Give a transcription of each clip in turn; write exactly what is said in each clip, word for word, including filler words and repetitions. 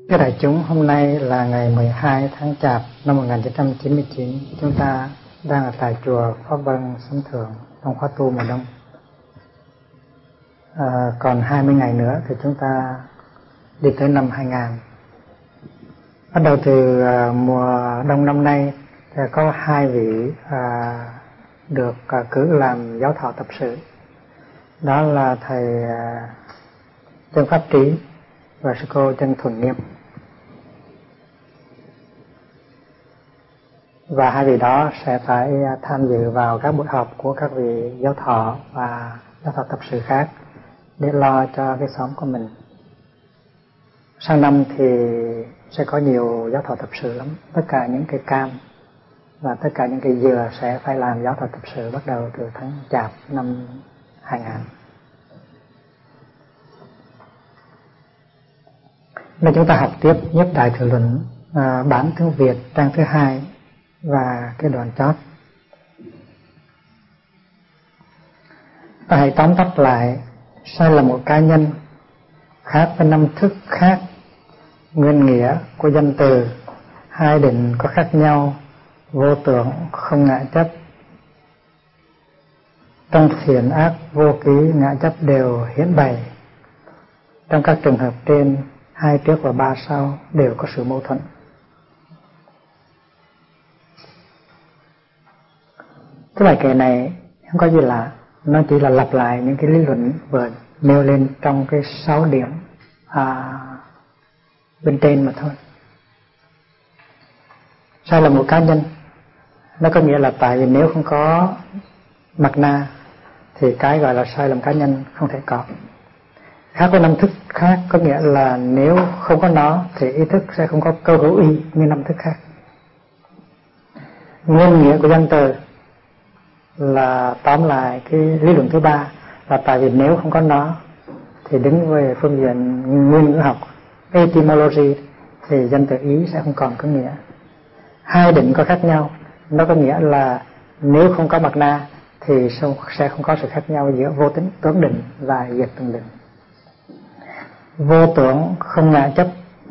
Các đại chúng, hôm nay là ngày mười hai tháng Chạp năm một nghìn chín trăm chín mươi chín. Chúng ta đang ở tại chùa Pháp Vân, Sống Thượng, trong khóa tu mùa đông. À, còn hai mươi ngày nữa thì chúng ta đi tới năm hai nghìn. Bắt đầu từ à, mùa đông năm nay thì có hai vị à, được à, cử làm giáo thọ tập sự. Đó là thầy à, Chân Pháp Trí và sư cô Chân Thuần Nghiêm. Và hai vị đó sẽ phải tham dự vào các buổi họp của các vị giáo thọ và giáo thọ tập sự khác để lo cho cái xóm của mình. Sang năm thì sẽ có nhiều giáo thọ tập sự lắm. Tất cả những cây cam và tất cả những cây dừa sẽ phải làm giáo thọ tập sự bắt đầu từ tháng Chạp năm hai nghìn. Nên chúng ta học tiếp Nhất Đại Thừa Luận à, bản tiếng Việt trang thứ hai và cái đoạn chót. Ta hãy tóm tắt lại sai lầm của cá nhân khác với năm thức khác, nguyên nghĩa của danh từ, hai định có khác nhau, vô tưởng không ngã chấp. Trong thiện ác vô ký ngã chấp đều hiển bày. Trong các trường hợp trên, hai trước và ba sau đều có sự mâu thuẫn. Cái bài kệ này không có gì lạ, nó chỉ là lặp lại những cái lý luận vừa nêu lên trong cái sáu điểm à, bên trên mà thôi. Sai lầm một cá nhân, nó có nghĩa là tại vì nếu không có mặt na thì cái gọi là sai lầm cá nhân không thể có. Khác với năm thức khác có nghĩa là nếu không có nó thì ý thức sẽ không có câu hữu y như năm thức khác. Nguyên nghĩa của danh từ là tóm lại cái lý luận thứ ba là tại vì nếu không có nó thì đứng về phương diện nguyên ngữ học etymology thì danh từ ý sẽ không còn có nghĩa. Hai định có khác nhau, nó có nghĩa là nếu không có mặt na thì sẽ không có sự khác nhau giữa vô tính tưởng định và diệt tưởng định. Vô tưởng không ngã chấp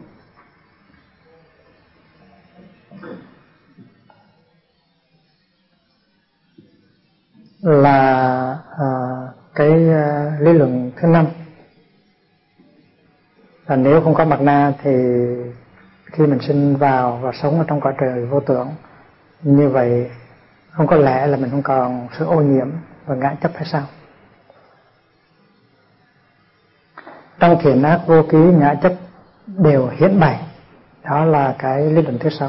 là à, cái à, lý luận thứ năm. Và nếu không có mặt na thì khi mình sinh vào và sống ở trong cõi trời vô tưởng, như vậy không có lẽ là mình không còn sự ô nhiễm và ngã chấp hay sao? Trong thiện ác vô ký ngã chấp đều hiển bày. Đó là cái lý luận thứ sáu.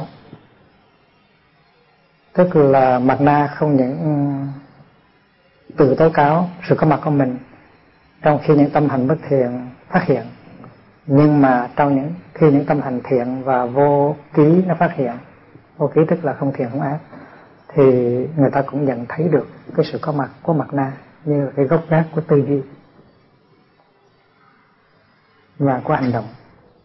Tức là mặt na không những tự tố cáo sự có mặt của mình trong khi những tâm hành bất thiện phát hiện, nhưng mà trong những khi những tâm hành thiện và vô ký nó phát hiện, vô ký tức là không thiện không ác, thì người ta cũng nhận thấy được cái sự có mặt của mặt na như cái gốc gác của tư duy và của hành động.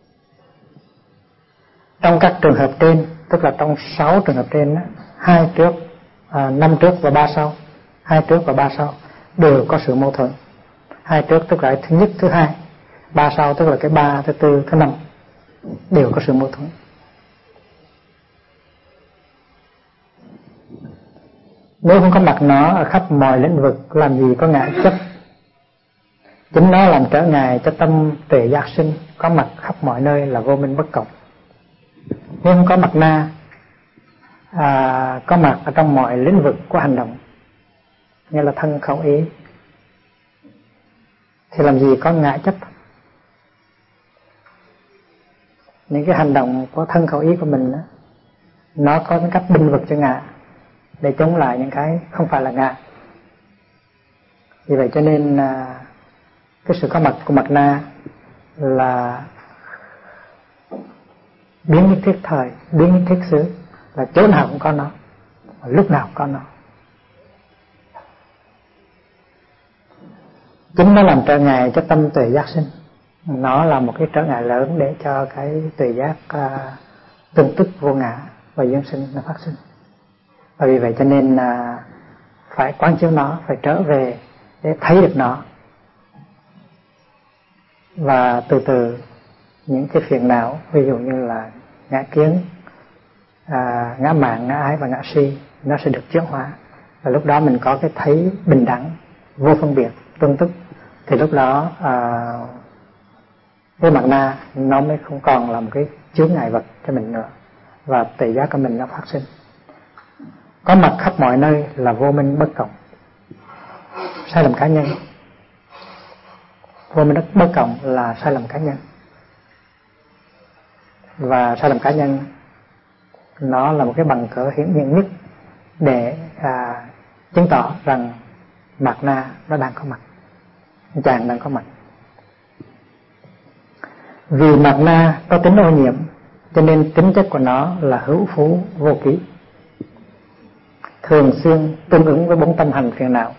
Trong các trường hợp trên, tức là trong sáu trường hợp trên đó, hai trước, à, năm trước và ba sau, hai trước và ba sau đều có sự mâu thuẫn. Hai trước tức là thứ nhất, thứ hai, ba sau tức là cái ba, thứ tư, thứ năm đều có sự mâu thuẫn. Nếu không có mặt nó ở khắp mọi lĩnh vực, làm gì có ngã chấp. Chính nó làm trở ngại cho tâm tuệ giác sinh, có mặt khắp mọi nơi là vô minh bất cộng. Nếu không có mặt na à, có mặt ở trong mọi lĩnh vực của hành động, như là thân khẩu ý, thì làm gì có ngã chấp. Những cái hành động của thân khẩu ý của mình đó, nó có cái cách binh vực cho ngã để chống lại những cái không phải là ngã. Vì vậy cho nên à, cái sự có mặt của mặt na là biến nhất thiết thời, biến nhất thiết xứ, là chỗ nào cũng có nó, lúc nào cũng có nó. Chính nó làm trở ngại cho tâm tuệ giác sinh. Nó là một cái trở ngại lớn để cho cái tuệ giác uh, tương tức vô ngã và duyên sinh nó phát sinh. Và vì vậy cho nên uh, phải quán chiếu nó, phải trở về để thấy được nó. Và từ từ những cái phiền não, ví dụ như là ngã kiến, à, ngã mạn, ngã ái và ngã si, nó sẽ được chuyển hóa. Và lúc đó mình có cái thấy bình đẳng, vô phân biệt, tương tức, thì lúc đó à, cái mặt na nó mới không còn là một cái chướng ngại vật cho mình nữa, và tự giác của mình nó phát sinh. Có mặt khắp mọi nơi là vô minh bất cộng. Sai lầm cá nhân. Vô minh bất cộng là sai lầm cá nhân, và sai lầm cá nhân nó là một cái bằng cớ hiển nhiên nhất để à, chứng tỏ rằng mạt na nó đang có mặt, chàng đang có mặt. Vì mạt na có tính ô nhiễm, cho nên tính chất của nó là hữu phú vô ký, thường xuyên tương ứng với bốn tâm hành phiền não.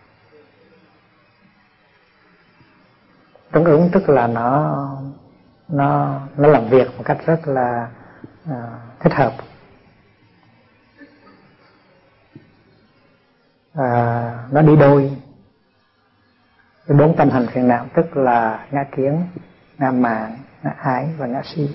Tương ứng tức là nó nó nó làm việc một cách rất là à, thích hợp. À, nó đi đôi với bốn tâm hành phiền não, tức là ngã kiến, ngã mạn, ngã ái và ngã si.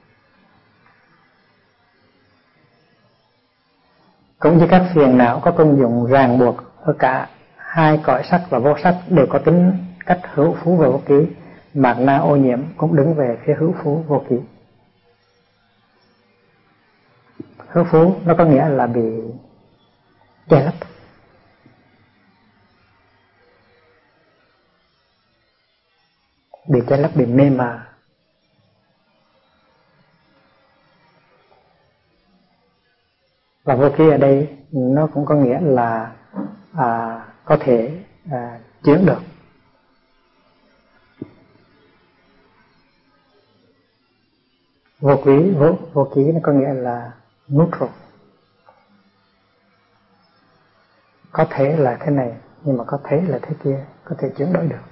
Cũng như các phiền não có công dụng ràng buộc ở cả hai cõi sắc và vô sắc đều có tính cách hữu phú và vô ký, mạt na ô nhiễm cũng đứng về phía hữu phú vô ký. Hữu phú nó có nghĩa là bị che lấp, bị che lấp, bị mê mà. Và vô ký ở đây nó cũng có nghĩa là à, có thể à, chuyển được. Vô ký, vô, vô ký nó có nghĩa là neutral. Có thể là thế này, nhưng mà có thể là thế kia, có thể chuyển đổi được.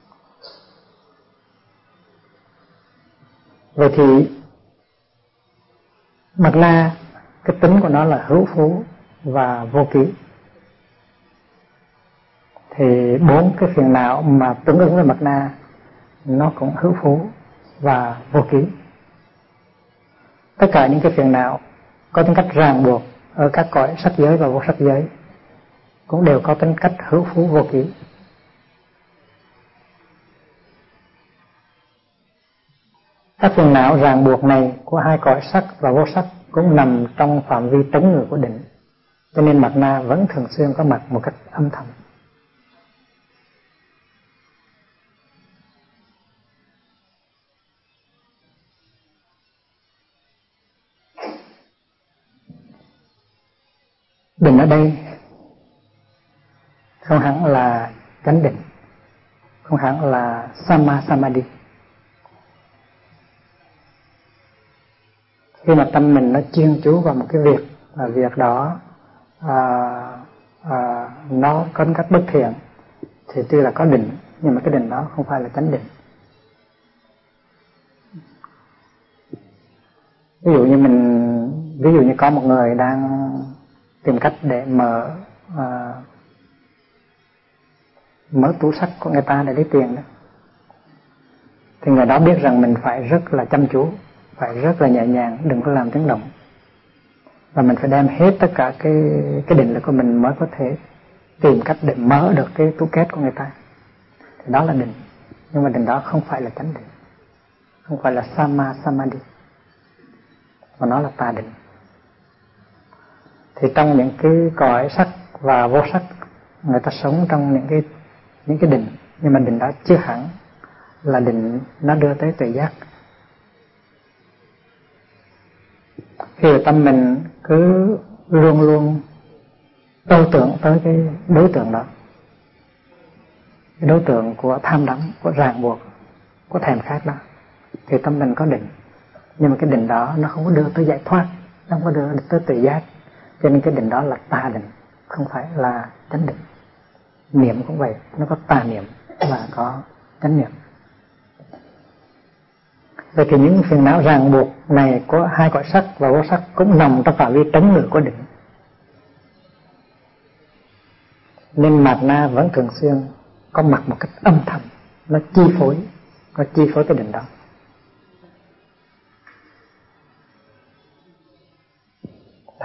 Vậy thì mạt na, cái tính của nó là hữu phú và vô ký. Thì bốn cái phiền não mà tương ứng với mạt na nó cũng hữu phú và vô ký. Tất cả những cái phiền não có tính cách ràng buộc ở các cõi sắc giới và vô sắc giới cũng đều có tính cách hữu phú vô ký. Các phiền não ràng buộc này của hai cõi sắc và vô sắc cũng nằm trong phạm vi trống ngự của định, cho nên mạt na vẫn thường xuyên có mặt một cách âm thầm. Định ở đây không hẳn là chánh định, không hẳn là Samma Samadhi. Khi mà tâm mình nó chuyên chú vào một cái việc, và việc đó à, à, nó có cách bất thiện, thì tuy là có định, nhưng mà cái định đó không phải là chánh định. Ví dụ như mình, ví dụ như có một người đang tìm cách để mở à, mở tủ sắt của người ta để lấy tiền đó, thì người đó biết rằng mình phải rất là chăm chú, phải rất là nhẹ nhàng, đừng có làm tiếng động, và mình phải đem hết tất cả cái cái định lực của mình mới có thể tìm cách để mở được cái tủ két của người ta. Thì đó là định, nhưng mà định đó không phải là chánh định, không phải là Samma Samadhi, mà nó là tà định. Thì trong những cái cõi sắc và vô sắc, người ta sống trong những cái những cái định, nhưng mà định đó chưa hẳn là định nó đưa tới tuệ giác. Khi tâm mình cứ luôn luôn âu tưởng tới cái đối tượng đó, cái đối tượng của tham đắm, của ràng buộc, của thèm khát đó, thì tâm mình có định, nhưng mà cái định đó nó không có đưa tới giải thoát, nó không có đưa tới tuệ giác, cho nên cái định đó là tà định, không phải là chánh định. Niệm cũng vậy, nó có tà niệm và có chánh niệm. Vậy thì những phiền não ràng buộc này của hai cõi sắc và vô sắc cũng nằm trong phạm vi trống ngự của định, nên mạt na vẫn thường xuyên có mặt một cách âm thầm, nó chi phối, nó chi phối cái định đó.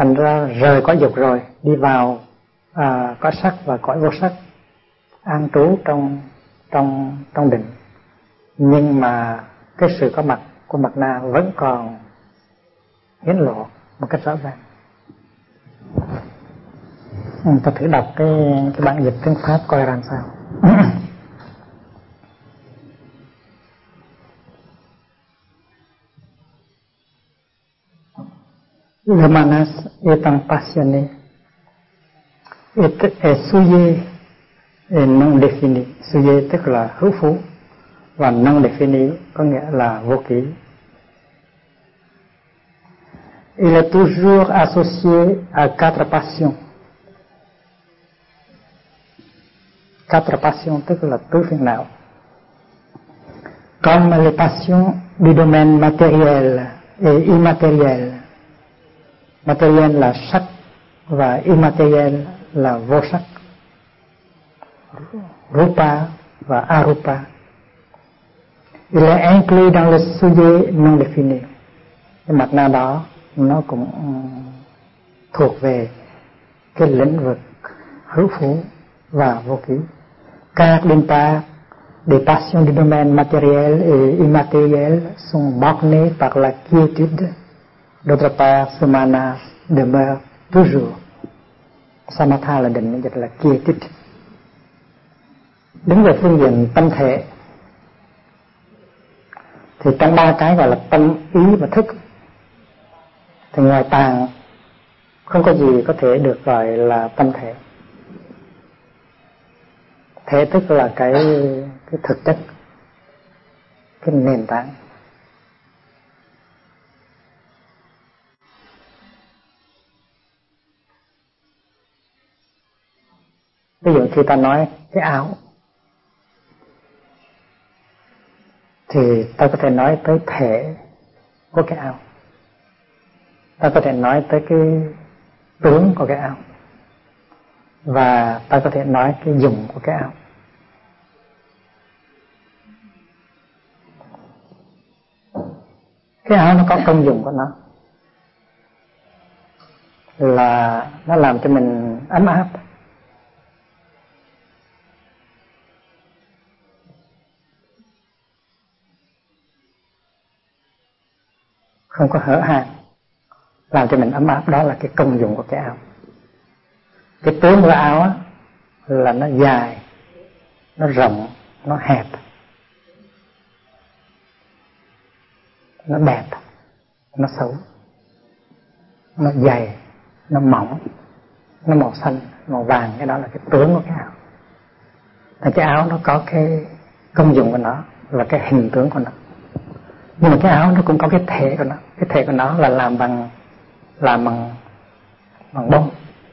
thành ra rời cõi dục rồi đi vào à, cõi sắc và cõi vô sắc, an trú trong trong trong định, nhưng mà cái sự có mặt của Mạt Na vẫn còn hiển lộ một cách rõ ràng. Ừ, ta thử đọc cái cái bản dịch tiếng Pháp coi làm sao. Le manas étant passionné est, est souillé et non défini. Souillé tức là hữu phú và non défini có nghĩa là vô ký. Il est toujours associé à quatre passions. Quatre passions tức là tứ phiền não. Comme les passions du domaine matériel et immatériel. Matériel là sắc và immatériel là vô sắc. Rupa và arupa. Il est inclus dans le sujet non défini. Cái mặt na đó nó cũng thuộc về cái lĩnh vực hữu phú và vô ký. Car d'une part, des passions du domaine matériel et immatériel sont bornées par la quiétude. D'autre part, ce manas demeure toujours. Samatha là định dịch là quiétude. Đứng về phương diện tâm thể thì trong ba cái gọi là tâm, ý và thức thì ngoài tàng không có gì có thể được gọi là tâm thể. Thể tức là cái cái thực chất, cái nền tảng. Ví dụ khi ta nói cái áo thì ta có thể nói tới thể của cái áo, ta có thể nói tới cái tướng của cái áo, và ta có thể nói cái dùng của cái áo. Cái áo nó có công dụng của nó là nó làm cho mình ấm áp, không có hở hang, làm cho mình ấm áp. Đó là cái công dụng của cái áo. Cái tướng của áo á, là nó dài, nó rộng, nó hẹp, nó đẹp, nó xấu, nó dày, nó mỏng, nó màu xanh, màu vàng. Cái đó là cái tướng của cái áo. Và cái áo nó có cái công dụng của nó và cái hình tướng của nó. Nhưng mà cái áo nó cũng có cái thể của nó. Cái thể của nó là làm bằng làm bằng bằng bông,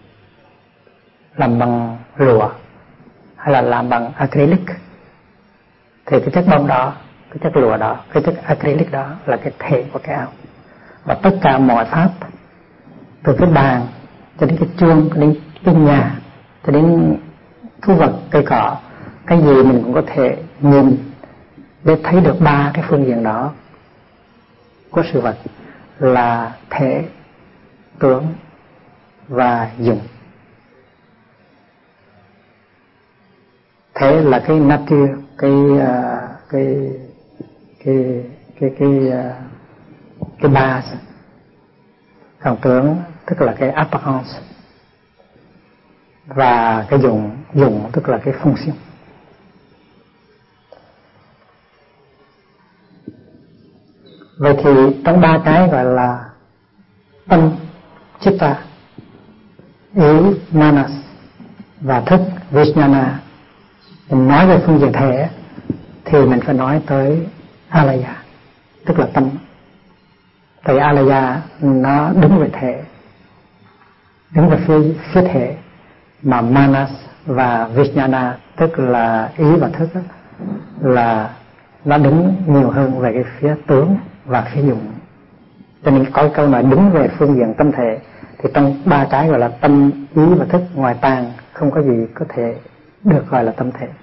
làm bằng lụa, hay là làm bằng acrylic. Thì cái chất bông đó, cái chất lụa đó, cái chất acrylic đó là cái thể của cái áo. Và tất cả mọi pháp, từ cái bàn cho đến cái chuông, cho đến cái nhà, cho đến thú vật, cây cỏ, cái gì mình cũng có thể nhìn để thấy được ba cái phương diện đó của sự vật là thể, tướng và dụng. Thể là cái nature, cái uh, cái cái cái cái uh, cái base. Còn tướng tức là cái apparence, và cái dụng dụng tức là cái function. Vậy thì trong ba cái gọi là tâm, chitta, ý, manas và thức, vijnana, mình nói về phương diện thể thì mình phải nói tới alaya, tức là tâm. Tại alaya nó đứng về thể, đứng về phía, phía thể, mà manas và vijnana tức là ý và thức là nó đứng nhiều hơn về cái phía tướng và phía dụng. Cho nên có câu nói đứng về phương diện tâm thể thì trong ba cái gọi là tâm, ý và thức, ngoài tàng không có gì có thể được gọi là tâm thể.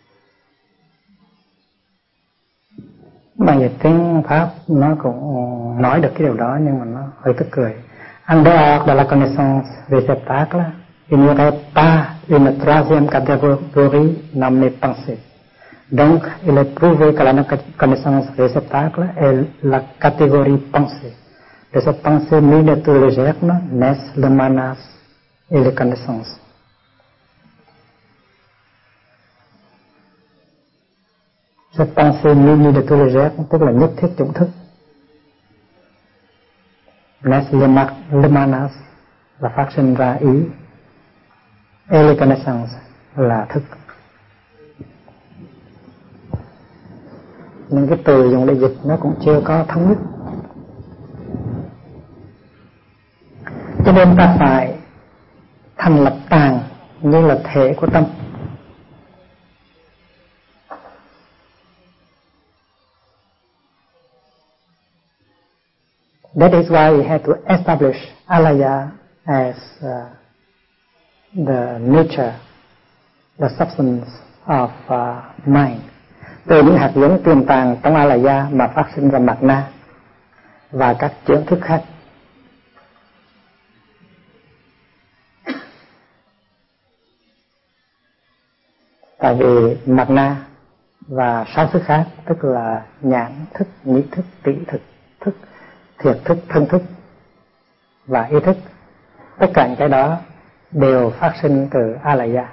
Bằng dịch tiếng Pháp nó cũng nói được cái điều đó nhưng mà nó hơi tức cười. En dehors de la connaissance réceptacle, il n'y aurait pas une troisième catégorie nommée pensée. Donc, il est prouvé que la connaissance réceptacle est la catégorie pensée. De cette pensée munie de tous les germes naissent le manas et les connaissances. Cette pensée munie de tous les germes, tức là nhất thiết chủng thức, naissent le, le manas là phát sinh ra ý, et les connaissances là thức. Những cái từ dùng để dịch nó cũng chưa có thống nhất, cho nên ta phải thành lập tàng như là thể của tâm. That is why we have to establish alaya as uh, the nature, the substance of uh, mind. Từ những hạt giống tiềm tàng trong alaya mà phát sinh ra mạt na và các chuyển thức khác. Tại vì mạt na và sáu thức khác, tức là nhãn thức, nhĩ thức, tỷ thức, thức, thiệt thức, thân thức và ý thức, tất cả những cái đó đều phát sinh từ alaya.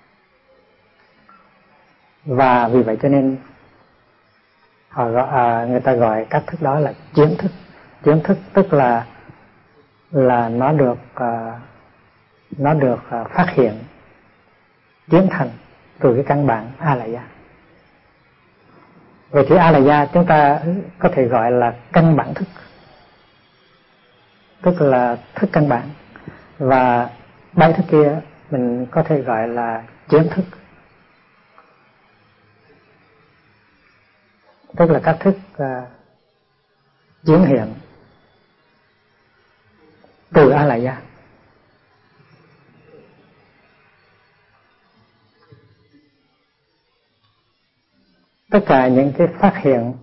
Và vì vậy cho nên họ gọi, à, người ta gọi các thức đó là chuyển thức. Chuyển thức tức là là nó được à, nó được à, phát hiện tiến thành từ cái căn bản alaya. Vậy thì alaya chúng ta có thể gọi là căn bản thức, tức là thức căn bản, và bảy thức kia mình có thể gọi là chuyển thức, tức là các thức uh, chuyển hiện từ alaya. Tất cả những cái phát hiện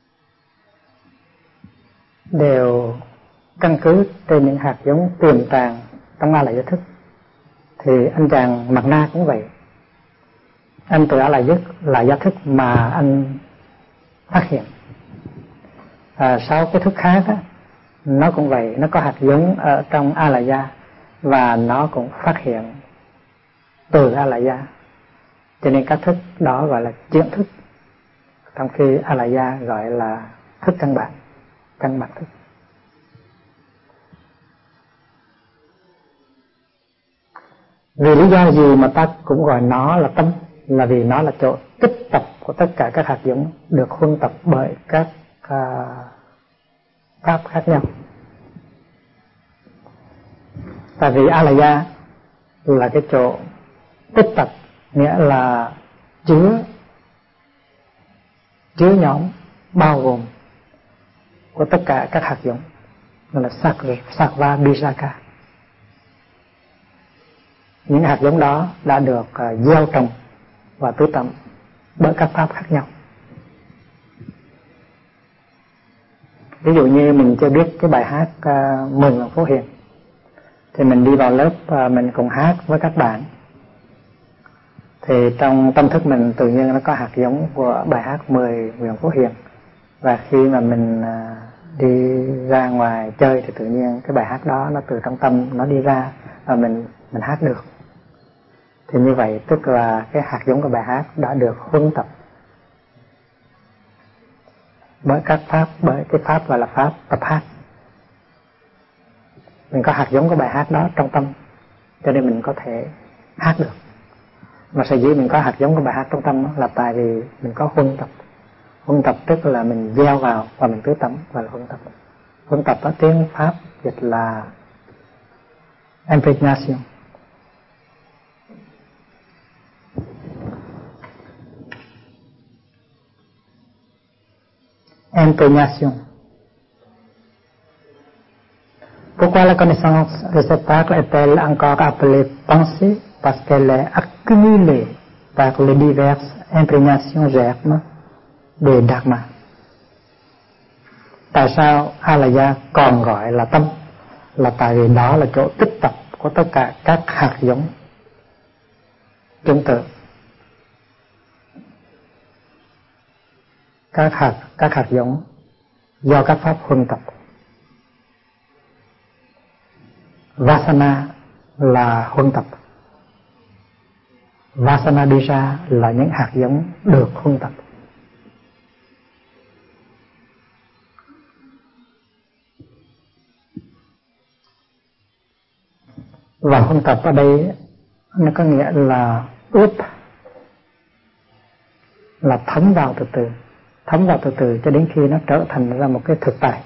đều căn cứ trên những hạt giống tiềm tàng trong alaya thức. Thì anh chàng Mạt Na cũng vậy, anh từ alaya là giác thức mà anh phát hiện. À, sau cái thức khác á, nó cũng vậy, nó có hạt giống ở trong alaya và nó cũng phát hiện từ alaya, cho nên các thức đó gọi là chuyển thức, trong khi alaya gọi là thức căn bản, căn bản thức. Vì lý do gì mà ta cũng gọi nó là tâm? Là vì nó là chỗ tích tập của tất cả các hạt giống được huân tập bởi các uh, pháp khác nhau. Tại vì alaya là cái chỗ tích tập, nghĩa là chứa chứa nhóm bao gồm của tất cả các hạt giống, gọi là Sattva Bijaka. Những hạt giống đó đã được uh, gieo trồng và tưới tẩm bởi các pháp khác nhau. Ví dụ như mình chưa biết cái bài hát uh, Mừng Nguyện Phổ Hiền, thì mình đi vào lớp uh, mình cùng hát với các bạn, thì trong tâm thức mình tự nhiên nó có hạt giống của bài hát Mười Nguyện Phổ Hiền, và khi mà mình uh, đi ra ngoài chơi thì tự nhiên cái bài hát đó nó từ trong tâm nó đi ra và mình mình hát được. Thì như vậy tức là cái hạt giống của bài hát đã được huân tập bởi các pháp, bởi cái pháp gọi là pháp tập hát. Mình có hạt giống của bài hát đó trong tâm, cho nên mình có thể hát được. Mà sở dĩ mình có hạt giống của bài hát trong tâm là tại vì mình có huân tập. Huân tập tức là mình gieo vào và mình tưới tẩm, gọi là huân tập. Huân tập có tiếng Pháp dịch là impregnation. Imprégnation. Pourquoi la connaissance réceptacle est-elle encore appelée pensée? Parce qu'elle est accumulée par les diverses imprégnations germes des dharma. Tại tại sao Alaya còn gọi là tâm? Là tại vì đó là chỗ tích tập của tất cả các hạt giống chúng tự, các hạt các hạt giống do các pháp huân tập. Vasana là huân tập, Vasana đi ra là những hạt giống được huân tập. Và huân tập ở đây nó có nghĩa là ướp, là thấm vào từ từ, thấm vào từ từ cho đến khi nó trở thành ra một cái thực tại.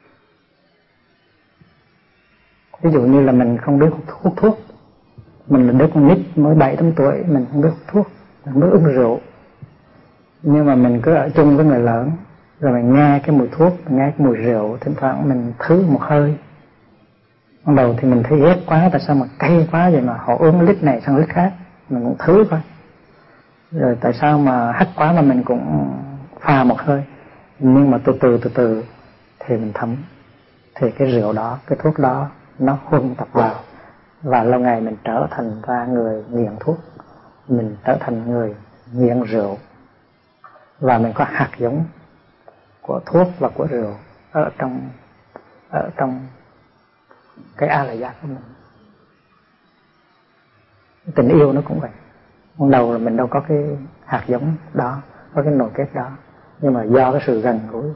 Ví dụ như là mình không biết hút thuốc, mình là đứa con nít mới bảy tám tuổi, mình không biết hút thuốc, mình không biết uống rượu, nhưng mà mình cứ ở chung với người lớn, rồi mình nghe cái mùi thuốc, mình nghe cái mùi rượu, thỉnh thoảng mình thử một hơi. Ban đầu thì mình thấy ghét quá, tại sao mà cay quá vậy, mà họ uống lít này sang lít khác, mình cũng thử coi. Rồi tại sao mà hắt quá mà mình cũng pha một hơi. Nhưng mà từ từ từ từ thì mình thấm, thì cái rượu đó, cái thuốc đó nó huân tập vào, và lâu ngày mình trở thành ra người nghiện thuốc, mình trở thành người nghiện rượu, và mình có hạt giống của thuốc và của rượu ở trong ở trong cái Alaya của mình. Tình yêu nó cũng vậy. Ban đầu là mình đâu có cái hạt giống đó, có cái nồi kết đó, nhưng mà do cái sự gần gũi,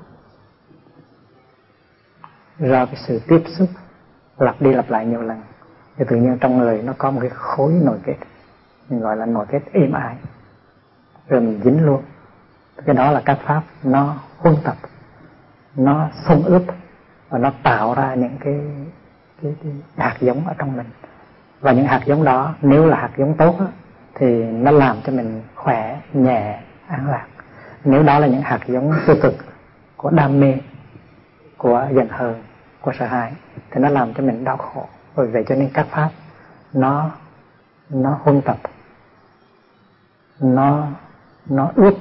do cái sự tiếp xúc lặp đi lặp lại nhiều lần, thì tự nhiên trong người nó có một cái khối nồi kết, mình gọi là nồi kết êm ái, rồi mình dính luôn. Cái đó là các pháp nó huân tập, nó xông ướp, và nó tạo ra những cái, cái, cái hạt giống ở trong mình. Và những hạt giống đó nếu là hạt giống tốt đó, thì nó làm cho mình khỏe, nhẹ, an lạc. Nếu đó là những hạt giống tiêu cực của đam mê, của giận hờn, của sợ hãi, thì nó làm cho mình đau khổ. Bởi vậy cho nên các pháp nó nó huân tập, nó nó ướp,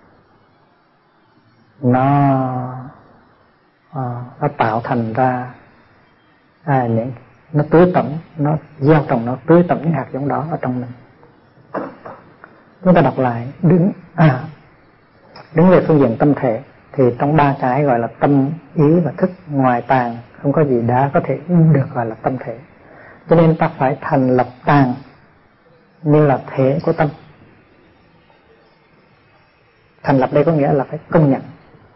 nó à, nó tạo thành ra à, những nó tưới tẩm, nó gieo trồng, nó tưới tẩm những hạt giống đó ở trong mình. Chúng ta đọc lại, đứng à, đứng về phương diện tâm thể thì trong ba cái gọi là tâm, ý và thức, ngoài tàng không có gì đã có thể được gọi là tâm thể. Cho nên ta phải thành lập tàng như là thể của tâm. Thành lập đây có nghĩa là phải công nhận.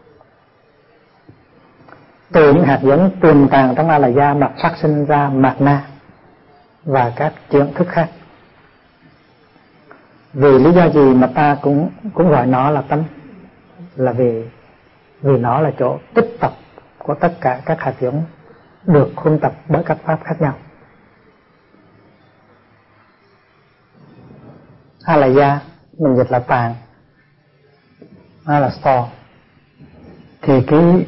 Từ những hạt giống tiềm tàng trong Alaya mà phát sinh ra mạt na và các chuyển thức khác. Vì lý do gì mà ta cũng cũng gọi nó là tâm? Là vì vì nó là chỗ tích tập của tất cả các hạt giống được huân tập bởi các pháp khác nhau. Alaya mình dịch là tàng, hay là store. Thì cái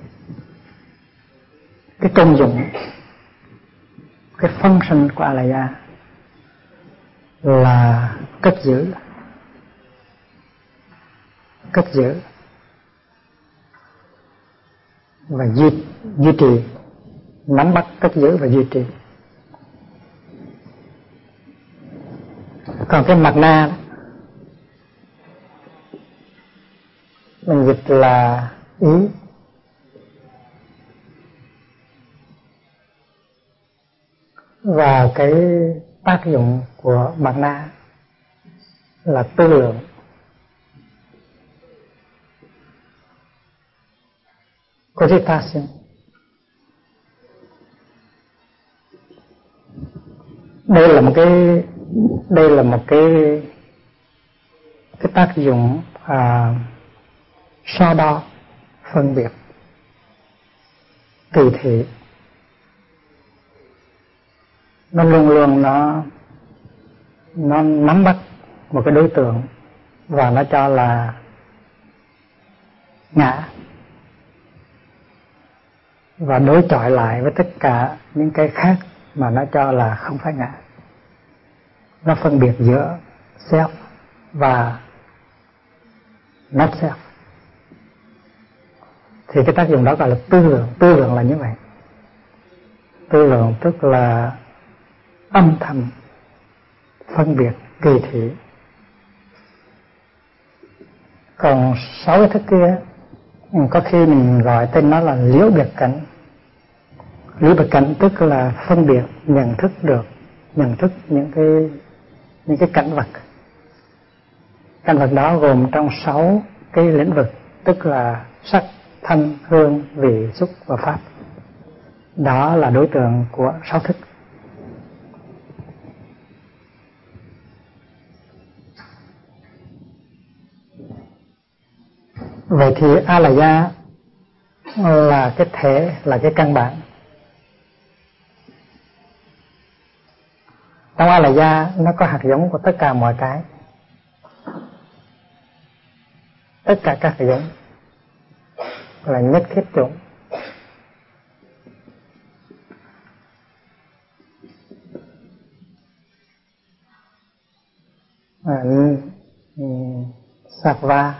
cái công dụng, cái function của Alaya là cất giữ, cất giữ và duy, duy trì, nắm bắt, cất giữ và duy trì. Còn cái mạt na mình dịch là ý. Và cái tác dụng của mạt na là tư lượng. Cogitation. Đây là một cái đây là một cái cái tác dụng à, so đo, phân biệt, kỳ thị. Nó luôn luôn nó nó nắm bắt một cái đối tượng và nó cho là ngã, và đối chọi lại với tất cả những cái khác mà nó cho là không phải ngã. Nó phân biệt giữa self và not self. Thì cái tác dụng đó gọi là tư lượng. Tư lượng là như vậy. Tư lượng tức là âm thầm phân biệt kỳ thị. Còn sáu cái thức kia có khi mình gọi tên nó là liễu biệt cảnh. Liễu biệt cảnh tức là phân biệt, nhận thức được, nhận thức những cái những cái cảnh vật. Cảnh vật đó gồm trong sáu cái lĩnh vực, tức là sắc, thanh, hương, vị, xúc và pháp. Đó là đối tượng của sáu thức. Vậy thì A La gia là cái thể, là cái căn bản. Trong A La gia nó có hạt giống của tất cả mọi cái, tất cả các hạt giống là nhất thiết chủng. À, Sattva,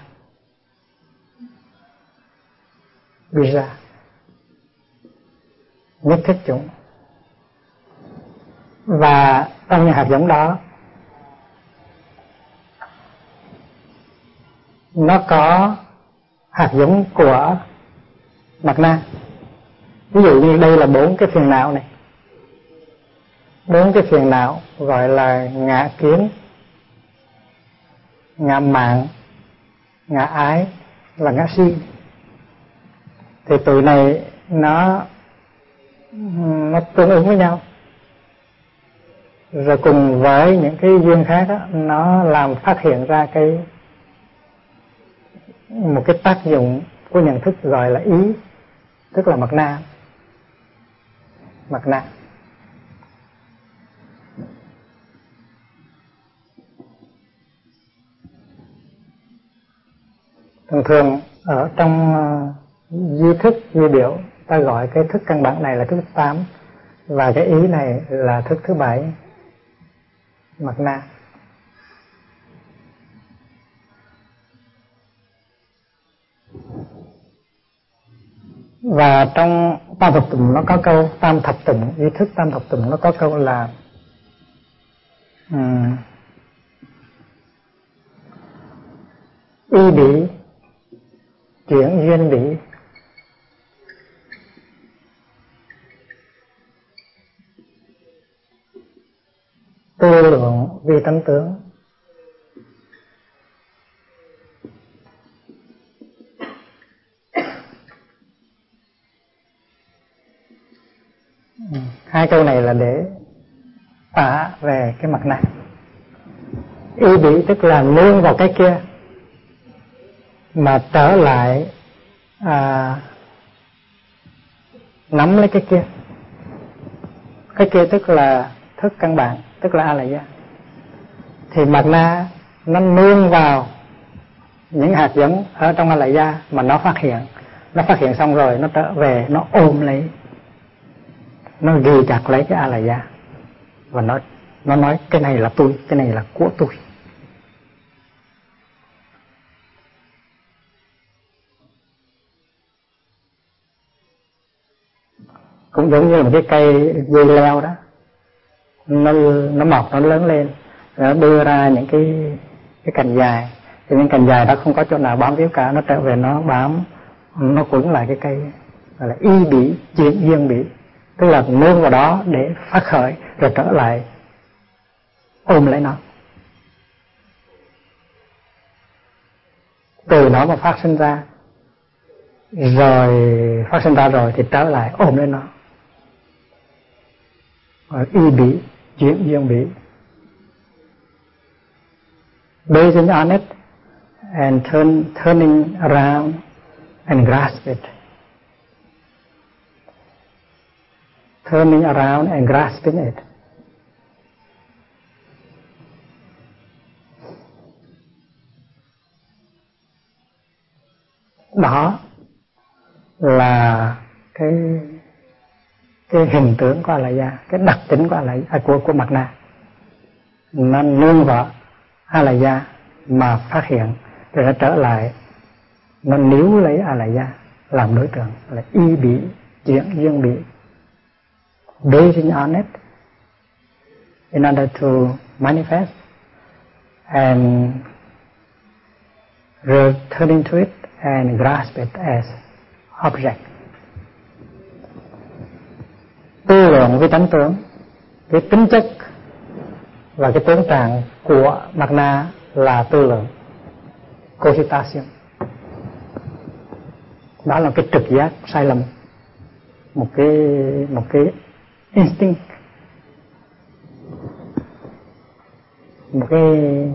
Bija, nhất thiết chủng. Và trong những hạt giống đó nó có hạt giống của Mạt Na. Ví dụ như đây là bốn cái phiền não này. Bốn cái phiền não gọi là ngã kiến, ngã mạn, ngã ái và ngã si. Thì tụi này nó nó tương ứng với nhau, rồi cùng với những cái duyên khác đó, nó làm phát hiện ra cái một cái tác dụng của nhận thức gọi là ý, tức là Mạt Na. Mạt Na. Thường thường ở trong duy thức, duy biểu, ta gọi cái thức căn bản này là thức thứ tám, và cái ý này là thức thứ bảy, Mạt Na. Và trong tam thập tụng nó có câu, tam thập tụng, duy thức tam thập tụng nó có câu là um, y bỉ, chuyển duyên bỉ, tư lượng vi tánh tướng. Hai câu này là để tả về cái mặt này. Y bỉ tức là nương vào cái kia mà trở lại à, nắm lấy cái kia. Cái kia tức là thức căn bản, tức là A La gia. Thì Mạt Na nó nương vào những hạt giống ở trong A La gia mà nó phát hiện. Nó phát hiện xong rồi nó trở về, nó ôm lấy, nó ghi chặt lấy cái A La gia, và nó nó nói cái này là tôi, cái này là của tôi. Cũng giống như là một cái cây dây leo đó, nó nó mọc, nó lớn lên, nó đưa ra những cái cái cành dài. Thì những cành dài đó không có chỗ nào bám víu cả, nó trở về nó bám, nó quấn lại cái cây, gọi là y bỉ, chuyển duyên bỉ, tức là nương vào đó để phát khởi rồi trở lại ôm lấy nó. Từ nó mà phát sinh ra, rồi phát sinh ra rồi thì trở lại ôm lấy nó. Y bỉ, chuyển duyên bỉ, basing on it and turn, turning around and grasp it. Turning around and grasping it. Đó là cái cái hình tướng của A La gia, cái đặc tính của A La gia, của của Mạt Na. Nó nương vào A La gia mà phát hiện, rồi nó trở lại, nó níu lấy A La gia làm đối tượng, là y bị chuyển duyên bị, basing on it in order to manifest and returning to it and grasp it as object. Tư lượng với tánh tướng, cái tính chất và cái tướng trạng của mặt na là tư lượng, cogitation. Đó là cái trực giác sai lầm, một cái một cái instinct, một cái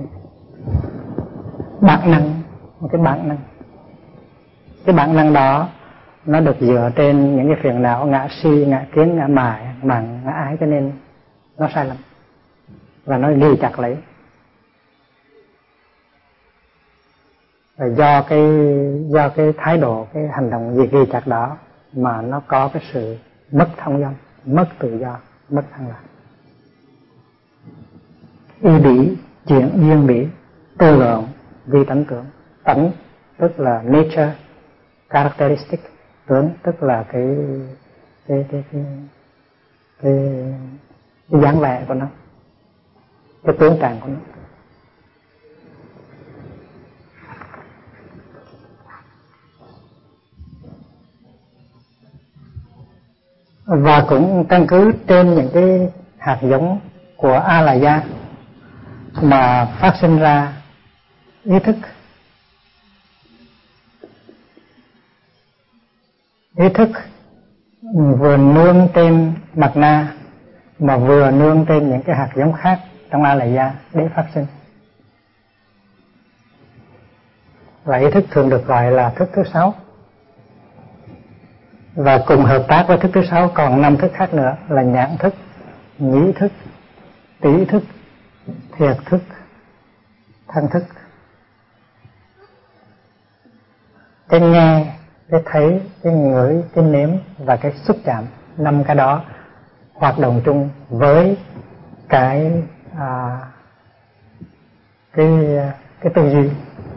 bản năng, một cái bản năng. Cái bản năng đó nó được dựa trên những cái phiền não ngã si, ngã kiến, ngã mại, màng, ngã ái, cho nên nó sai lầm và nó ghi chặt lấy. Và do cái do cái thái độ, cái hành động gì ghi chặt đó mà nó có cái sự mất thông dong, mất tự do, mất thăng lạc. Y bỉ, chuyển duyên bỉ, tư lượng vi tánh tướng. Tánh tức là nature, characteristic. Tướng tức là cái cái cái cái cái, cái dáng vẻ của nó, cái tướng trạng của nó. Và cũng căn cứ trên những cái hạt giống của A-la-gia mà phát sinh ra ý thức. Ý thức vừa nương trên mặt na mà vừa nương trên những cái hạt giống khác trong A-la-gia để phát sinh. Và ý thức thường được gọi là thức thứ sáu. Và cùng hợp tác với thức thứ sáu còn năm thức khác nữa là nhãn thức, nhĩ thức, tỷ thức, thiệt thức, thân thức. Cái nghe, cái thấy, cái ngửi, cái nếm và cái xúc chạm, năm cái đó hoạt động chung với cái à, cái cái tư duy,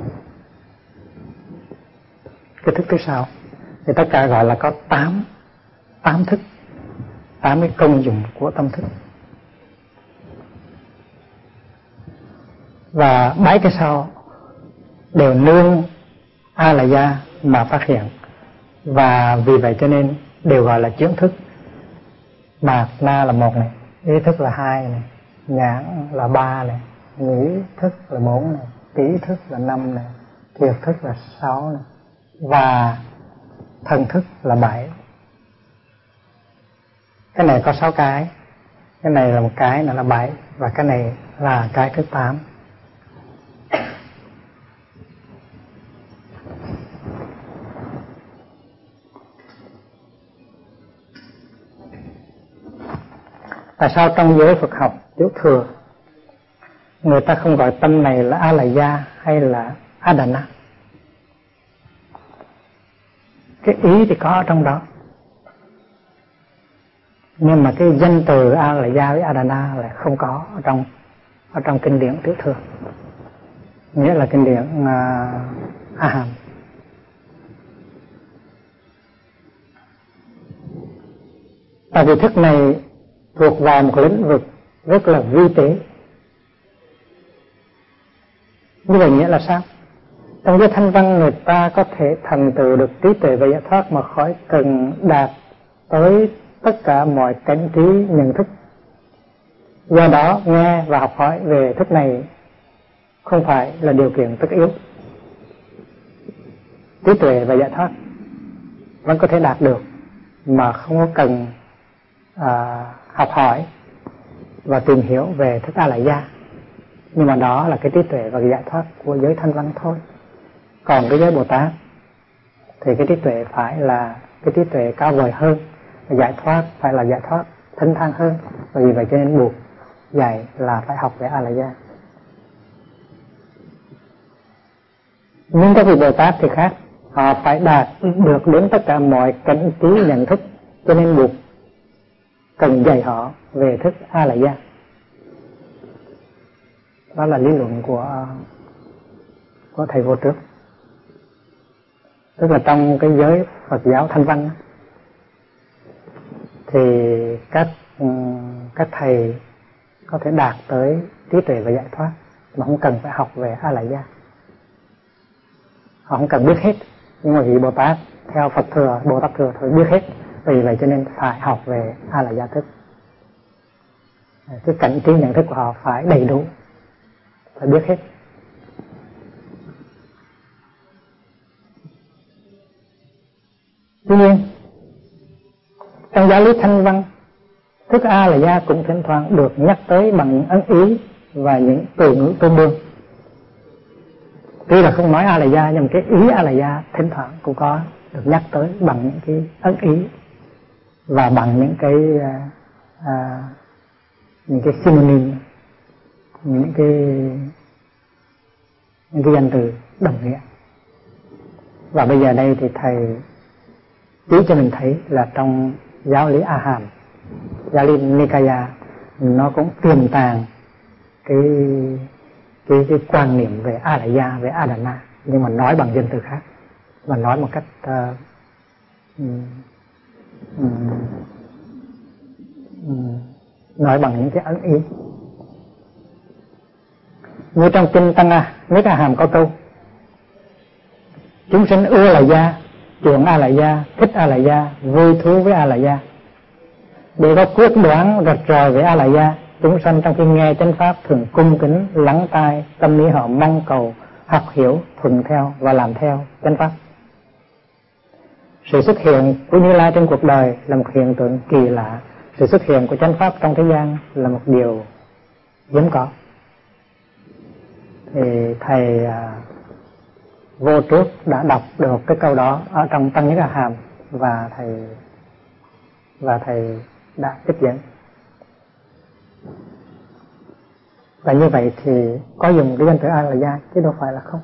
cái thức thứ sáu. Thì tất cả gọi là có tám tám thức, tám cái công dụng của tâm thức. Và bảy cái sau đều nương A-la-gia mà phát hiện. Và vì vậy cho nên đều gọi là chuyển thức. Mạt na là một này, ý thức là hai này, nhãn là ba này, nhĩ thức là bốn này, tỷ thức là năm này, thiệt thức là sáu này, và thân thức là bảy. Cái này có sáu cái, cái này là một cái, nó là bảy, và cái này là cái thứ tám. Tại sao trong giới Phật học tiểu thừa người ta không gọi tâm này là A-la-gia hay là Adana? Cái ý thì có ở trong đó, nhưng mà cái danh từ A-la-gia với Adana lại không có ở trong ở trong kinh điển tiểu thừa, nghĩa là kinh điển uh, A Hàm. Tại vì thức này thuộc vào một lĩnh vực rất là vi tế. Như vậy nghĩa là sao? Trong giới thanh văn người ta có thể thành tựu được trí tuệ và giải thoát mà khỏi cần đạt tới tất cả mọi cảnh trí nhận thức. Do đó nghe và học hỏi về thức này không phải là điều kiện tất yếu. Trí tuệ và giải thoát vẫn có thể đạt được mà không có cần à, học hỏi và tìm hiểu về thức A-la-gia. Nhưng mà đó là cái trí tuệ và cái giải thoát của giới thanh văn thôi. Còn cái giới Bồ Tát thì cái trí tuệ phải là cái trí tuệ cao vời hơn, giải thoát phải là giải thoát thanh thang hơn. Và vì vậy cho nên buộc dạy là phải học về A-la-gia. Nhưng các vị Bồ Tát thì khác, họ phải đạt được đến tất cả mọi cảnh trí nhận thức, cho nên buộc cần dạy họ về thức A-la-gia. Đó là lý luận của của thầy vô trước. Tức là trong cái giới Phật giáo Thanh Văn thì các các thầy có thể đạt tới trí tuệ và giải thoát mà không cần phải học về A La Gia. Họ không cần biết hết, nhưng mà vị Bồ Tát theo Phật thừa, Bồ Tát thừa thôi biết hết. Vì vậy cho nên phải học về A La Gia thức. Cái cảnh trí nhận thức của họ phải đầy đủ, phải biết hết. Tuy nhiên trong giáo lý Thanh Văn, thức A La Gia cũng thỉnh thoảng được nhắc tới bằng những ấn ý và những từ ngữ tương đương. Tuy là không nói A La Gia, nhưng cái ý A La Gia thỉnh thoảng cũng có được nhắc tới bằng những cái ấn ý và bằng những cái à, à, những cái synonym, những cái những cái danh từ đồng nghĩa. Và bây giờ đây thì thầy chỉ cho mình thấy là trong giáo lý A Hàm, giáo lý Nikaya, nó cũng tiềm tàng cái cái cái quan niệm về A La Gia, về Adana, nhưng mà nói bằng danh từ khác và nói một cách uh, um, um, um, nói bằng những cái ấn ý. Như trong kinh Tăng A, Niết A Hàm có câu: chúng sinh ưa A La Gia, chuộng A La Gia, thích A La Gia, vui thú với A La Gia. Để có quyết đoán rạch ròi về A La Gia, chúng sanh trong khi nghe chánh pháp thường cung kính lắng tai, tâm lý họ mong cầu, học hiểu, thuận theo và làm theo chánh pháp. Sự xuất hiện của Như Lai trên cuộc đời là một hiện tượng kỳ lạ. Sự xuất hiện của chánh pháp trong thế gian là một điều hiếm có. Thì thầy à, vô trước đã đọc được cái câu đó ở trong Tăng Niết A Hàm và thầy và thầy đã tiếp dẫn. Và như vậy thì có dùng cái danh từ A La Gia chứ đâu phải là không.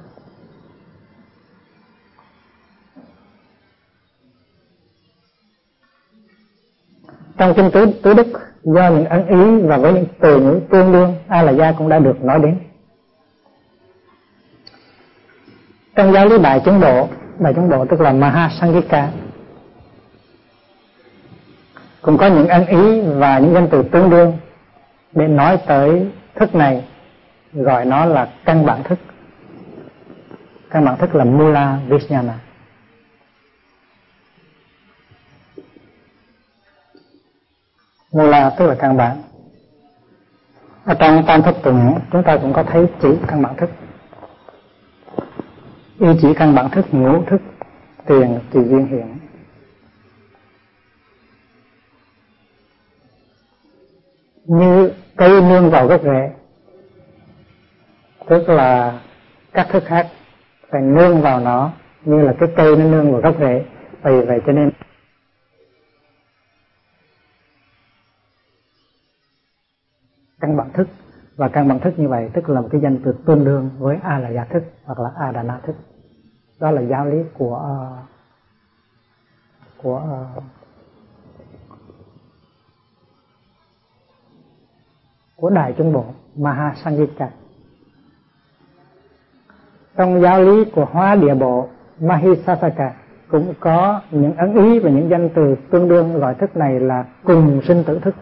Trong kinh tứ, tứ đức, do những ấn ý và với những từ ngữ tương đương, A La Gia cũng đã được nói đến. Trong giáo lý Đại Chúng Bộ, Đại Chúng Bộ tức là Mahasangika, cũng có những ấn ý và những danh từ tương đương để nói tới thức này, gọi nó là căn bản thức. Căn bản thức là Mula Vijnana. Mula tức là căn bản. Ở trong Tam Thức Tùng chúng ta cũng có thấy chỉ căn bản thức. Y chỉ căn bản thức, ngũ thức, tiền, tùy duyên hiện. Như cây nương vào gốc rễ, tức là các thức khác phải nương vào nó như là cái cây nó nương vào gốc rễ. Vì vậy cho nên căn bản thức, và căn bản thức như vậy tức là một cái danh từ tương đương với A La Gia thức hoặc là Adana thức. Đó là giáo lý của của của Đại Chúng Bộ Mahasangika. Trong giáo lý của Hóa Địa Bộ Mahisasaka cũng có những ấn ý và những danh từ tương đương, gọi thức này là cùng sinh tử thức.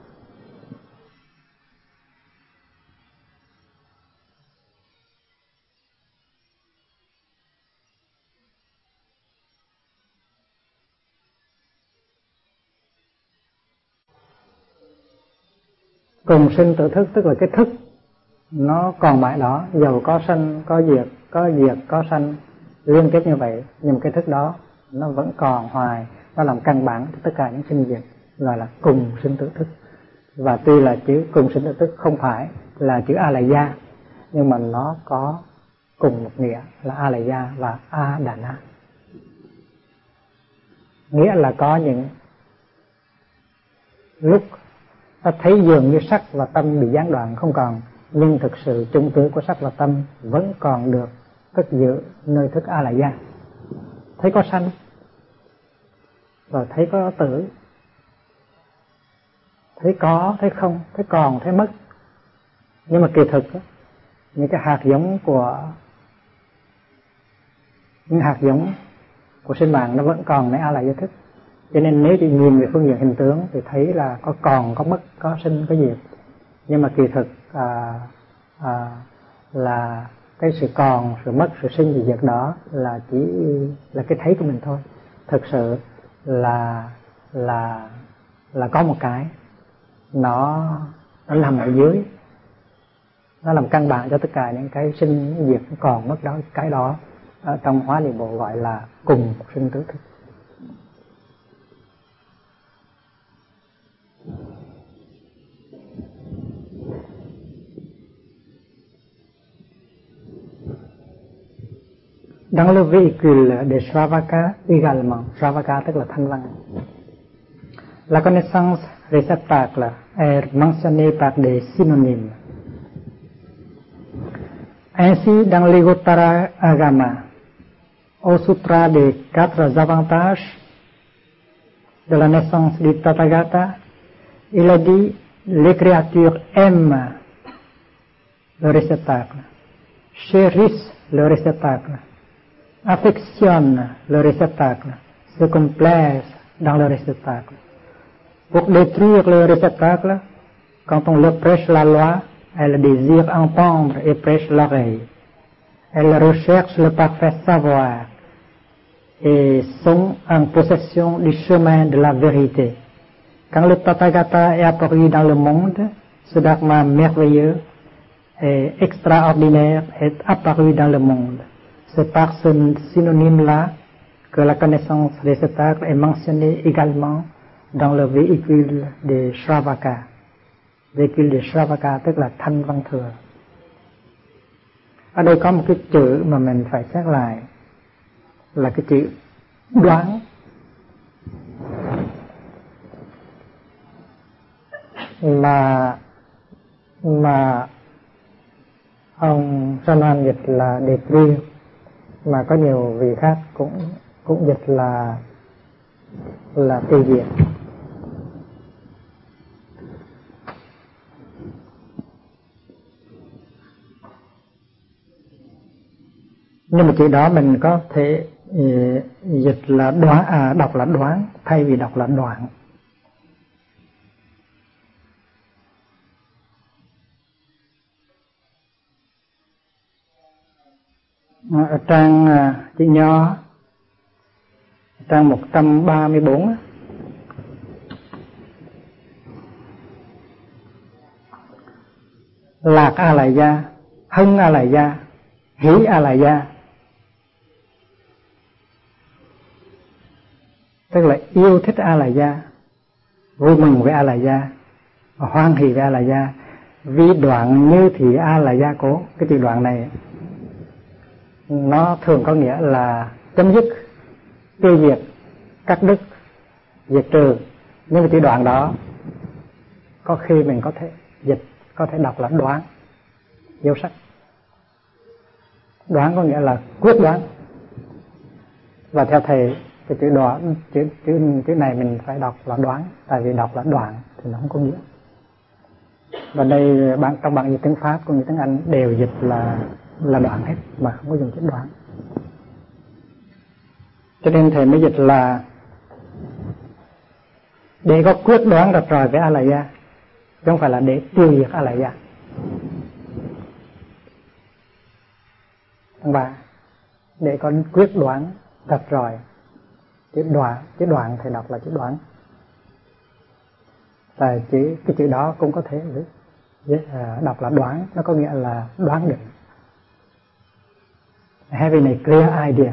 Cùng sinh tử thức tức là cái thức nó còn mãi đó, dầu có sanh có diệt, có diệt có sanh liên tiếp như vậy, nhưng cái thức đó nó vẫn còn hoài, nó làm căn bản cho tất cả những sinh diệt, gọi là cùng sinh tử thức. Và tuy là chữ cùng sinh tử thức không phải là chữ A La Gia, nhưng mà nó có cùng một nghĩa là A La Gia và Adana. Nghĩa là có những lúc ta thấy dường như sắc và tâm bị gián đoạn không còn, nhưng thực sự chung tướng của sắc và tâm vẫn còn được cất giữ nơi thức A La Gia. Thấy có sanh, rồi thấy có tử, thấy có, thấy không, thấy còn, thấy mất. Nhưng mà kỳ thực những cái hạt giống của những hạt giống của sinh mạng nó vẫn còn mấy a la gia thức. Cho nên nếu chỉ nhìn về phương diện hình tướng thì thấy là có còn, có mất, có sinh, có diệt. Nhưng mà kỳ thực à, à, là cái sự còn, sự mất, sự sinh và diệt đó là chỉ là cái thấy của mình thôi. Thực sự là là là có một cái nó nó nằm ở dưới, nó làm căn bản cho tất cả những cái sinh diệt còn mất đó. Cái đó ở trong Hóa Địa Bộ gọi là cùng sinh tứ thức. Dans le véhicule de Shravaka également, Shravaka tức là thanh văn, la connaissance réceptacle est mentionnée par des synonymes. Ainsi, dans l'Egottara Agama, au Sutra des quatre avantages de la naissance du Tathagata, il a dit les créatures aiment le réceptacle, chérissent le réceptacle, affectionnent le réceptacle, se complaisent dans le réceptacle. Pour détruire le réceptacle, quand on leur prêche la loi, elles désirent entendre et prêchent l'oreille. Elles recherchent le parfait savoir et sont en possession du chemin de la vérité. Quand le Tathagata est apparu dans le monde, ce dharma merveilleux et extraordinaire est apparu dans le monde. C'est par ce synonyme-là que la connaissance réceptacle est mentionnée également dans le véhicule de Shravaka. Véhicule de Shravaka tức là thanh văn thừa. Ở đây có một cái chữ mà mình phải xét lại là cái chữ đoán. Là mà ông Sanan dịch là détruire, mà có nhiều vị khác cũng cũng dịch là là tiêu diệt. Nhưng mà chữ đó mình có thể uh, dịch là đoán, à, đọc là đoán thay vì đọc là đoạn. Ở trang uh, chữ nho, trang một trăm ba mươi bốn, lạc a la gia, hân a la gia, hỷ a la gia, tức là yêu thích a la gia, vui mừng với a la gia, hoan hỷ với a la gia. Vì đoạn như thì a la gia cố, cái chữ đoạn này nó thường có nghĩa là chấm dứt, tiêu diệt, cắt đứt, diệt trừ. Nhưng mà chữ đoạn đó có khi mình có thể dịch, có thể đọc là đoán, dấu sắc. Đoán có nghĩa là quyết đoán. Và theo thầy cái chữ đoán, chữ, chữ, chữ này mình phải đọc là đoán, tại vì đọc là đoạn thì nó không có nghĩa. Và đây bạn, trong bản dịch tiếng Pháp cũng như tiếng Anh đều dịch là là đoạn hết mà không có dùng chữ đoán. Cho nên thầy mới dịch là để có quyết đoán rạch ròi với a la gia, chứ không phải là để tiêu diệt a la gia. Thứ ba, để có quyết đoán rạch ròi. Chữ đoạn, chữ đoạn thầy đọc là chữ đoán. Tại chữ cái chữ đó cũng có thể đọc là đoán, nó có nghĩa là đoán định. Having a clear idea,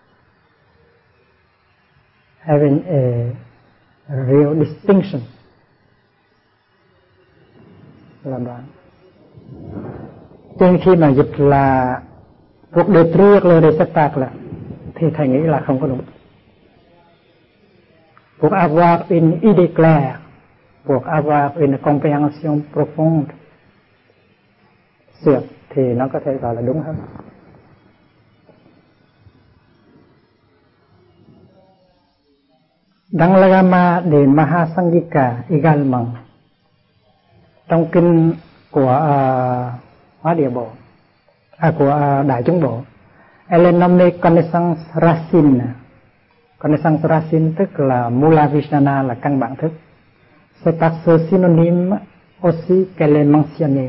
having a real distinction là đoán. Cho nên khi mà dịch là pour détruire le réceptacle thì thầy nghĩ là không có đúng. Pour avoir une idée claire, pour avoir une compréhension profonde sûr thì nó có thể gọi là đúng hơn. Dans la Gamma de Mahasangika également, trong kinh của uh, Hóa Địa Bộ, à, của uh, Đại Chúng Bộ, elle est nommée connaissance racine, Connaissance racine tức là Mula Vijnana là căn bản thức. C'est par ce synonyme aussi qu'elle est mentionnée.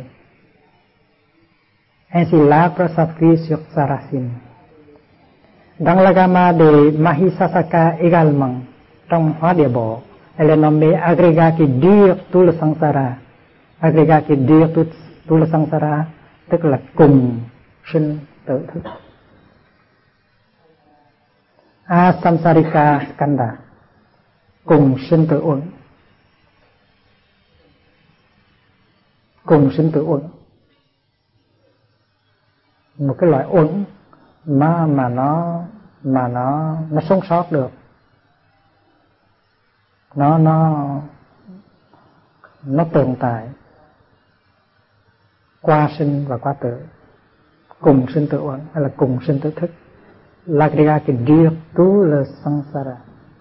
Ainsi l'arbre s'appuie sur sa racine. Dans la gamma de Mahisasaka également, trong hóa địa bộ, elle est nommée agrégat qui dure tout le samsara. Agrégat qui dure tout, tout le samsara tức là cùng sinh tử thức. Asamsarika skanda, cùng sinh tử uẩn. Cùng sinh tử uẩn, một cái loại uẩn mà mà nó mà nó nó sống sót được, nó nó nó tồn tại qua sinh và qua tử. Cùng sinh tử uẩn hay là cùng sinh tử thức. L'agrégat qui dure tout le samsara.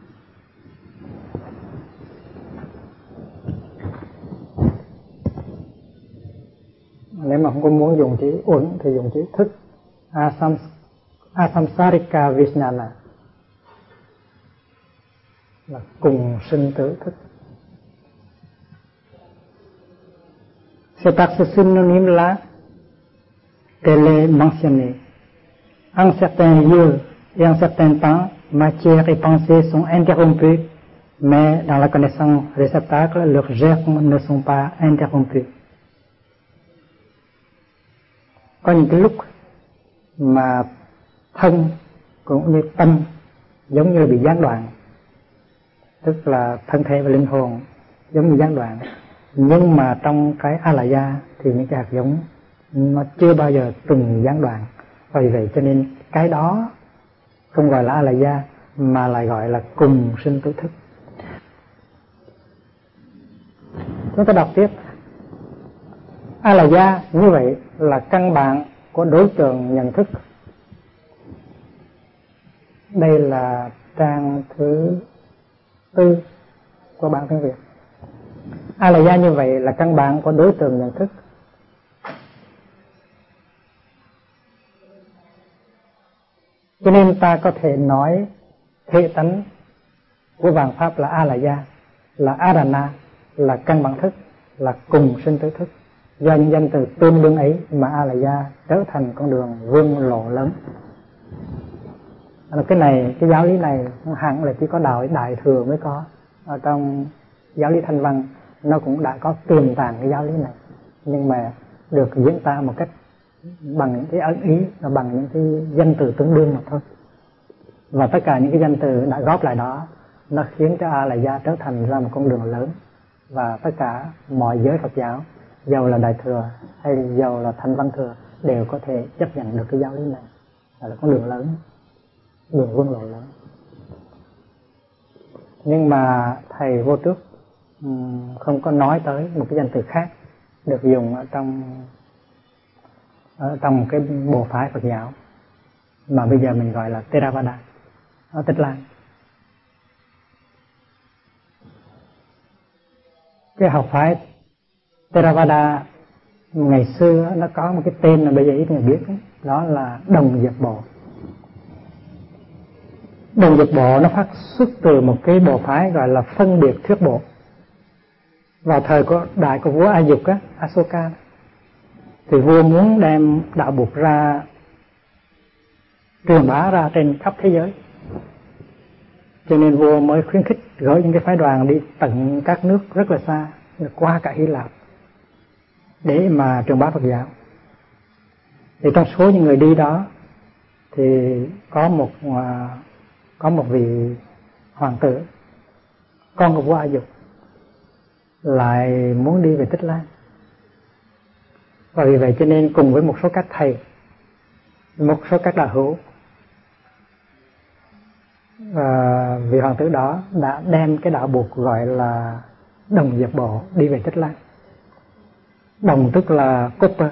Nếu mà không có muốn dùng chữ uẩn thì dùng chữ thức. Asam, Asamsarika Vijnana là cùng sinh tử thức. C'est par ce synonyme-là qu'elle est mentionnée. En certains lieux et en certains temps, matière et pensée sont interrompues, mais dans la connaissance réceptacle, leurs germes ne sont pas interrompus. Có những cái lúc mà thân cũng như tâm giống như bị gián đoạn, tức là thân thể và linh hồn giống như gián đoạn. Nhưng mà trong cái Alaya thì những cái hạt giống nó chưa bao giờ từng gián đoạn. Vì vậy cho nên cái đó không gọi là Alaya mà lại gọi là cùng sinh tử thức. Chúng ta đọc tiếp. Alaya như vậy là căn bản của đối tượng nhận thức. Đây là trang thứ tư của bản tiếng Việt. Alaya như vậy là căn bản của đối tượng nhận thức. Cho nên ta có thể nói thể tánh của vạn pháp là Alaya, là Arana, là căn bản thức, là cùng sinh tử thức. Do những danh từ tương đương ấy mà Alaya trở thành con đường vương lộ lớn. Cái này, cái giáo lý này hẳn là chỉ có đạo Đại Thừa mới có. Ở trong giáo lý Thanh Văn nó cũng đã có tiềm tàng cái giáo lý này, nhưng mà được diễn tả một cách bằng những cái ẩn ý và bằng những cái danh từ tương đương mà thôi. Và tất cả những cái danh từ đã góp lại đó nó khiến cho Alaya trở thành ra một con đường lớn, và tất cả mọi giới Phật giáo, dầu là Đại Thừa hay dầu là Thanh Văn Thừa, đều có thể chấp nhận được cái giáo lý này là con đường lớn, đường vương lộ lớn. Nhưng mà thầy Vô Tước không có nói tới một cái danh từ khác được dùng ở trong ở trong một cái bộ phái Phật giáo mà bây giờ mình gọi là Theravada ở Tích Lan. Cái học phái Theravada ngày xưa nó có một cái tên mà bây giờ ít người biết, đó là Đồng Diệp Bộ. Đồng Diệp Bộ nó phát xuất từ một cái bộ phái gọi là phân biệt thuyết bộ. Vào thời của đại của vua A Dục á, Asoka, thì vua muốn đem đạo buộc ra, truyền bá ra trên khắp thế giới, cho nên vua mới khuyến khích gửi những cái phái đoàn đi tận các nước rất là xa, qua cả Hy Lạp để mà truyền bá Phật giáo. Thì trong số những người đi đó thì có một có một vị hoàng tử, con của vua A Dục, lại muốn đi về Tích Lan. Và vì vậy cho nên cùng với một số các thầy, một số các đạo hữu, và vị hoàng tử đó đã đem cái đạo buộc gọi là Đồng Diệp Bộ đi về Tích Lan. Đồng tức là copper,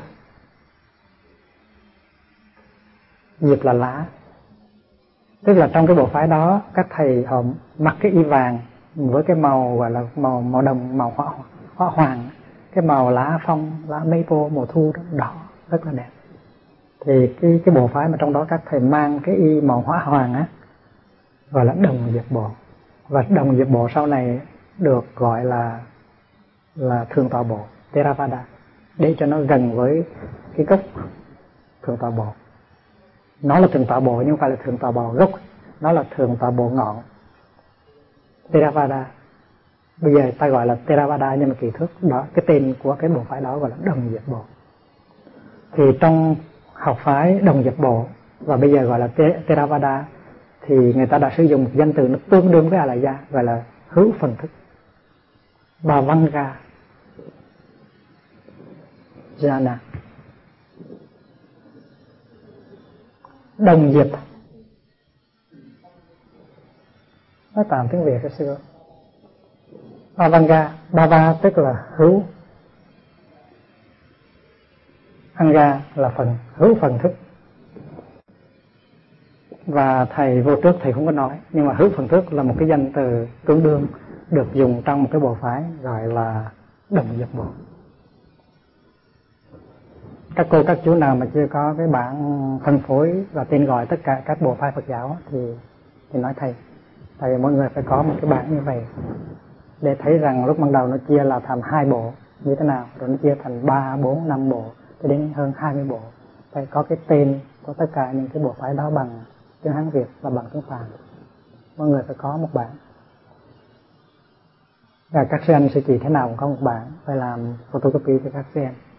diệp là lá. Tức là trong cái bộ phái đó các thầy họ mặc cái y vàng với cái màu gọi là màu màu đồng, màu hỏa, hỏa hoàng, cái màu lá phong, lá maple mùa thu đó, đỏ rất là đẹp. Thì cái cái bộ phái mà trong đó các thầy mang cái y màu hỏa hoàng á, gọi là đồng diệt bộ. Và đồng diệt bộ sau này được gọi là là thường tọa bộ, Theravada, để cho nó gần với cái gốc thường tọa bộ. Nó là thường tọa bộ nhưng không phải là thường tọa bộ gốc, nó là thường tọa bộ ngọn, Theravada. Bây giờ ta gọi là Theravada nhưng mà kỳ thức đó, cái tên của cái bộ phái đó gọi là đồng diệt bộ. Thì trong học phái đồng diệt bộ và bây giờ gọi là Theravada thì người ta đã sử dụng một danh từ nó tương đương với Alaya, gọi là hữu phần thức, Bhavanga Jhana, đồng diệt. Nói tạm tiếng Việt cái xưa. Bhavanga, Bhava tức là hữu, Anga là phần, hữu phần thức. Và thầy vô trước thầy không có nói, nhưng mà hữu phần thức là một cái danh từ tương đương được dùng trong một cái bộ phái gọi là đồng diệt bộ. Các cô các chú nào mà chưa có cái bản phân phối và tên gọi tất cả các bộ phái Phật giáo thì thì nói thầy, tại vì mỗi người phải có một cái bản như vậy để thấy rằng lúc ban đầu nó chia là thành hai bộ như thế nào, rồi nó chia thành ba, bốn, năm bộ, cho đến hơn hai mươi bộ. Phải có cái tên của tất cả những cái bộ phái đó bằng tiếng Hán Việt và bằng tiếng Phạn. Mỗi người phải có một bản. Và các sư anh sư chị thế nào cũng có một bản, phải làm photocopy cho các sư anh.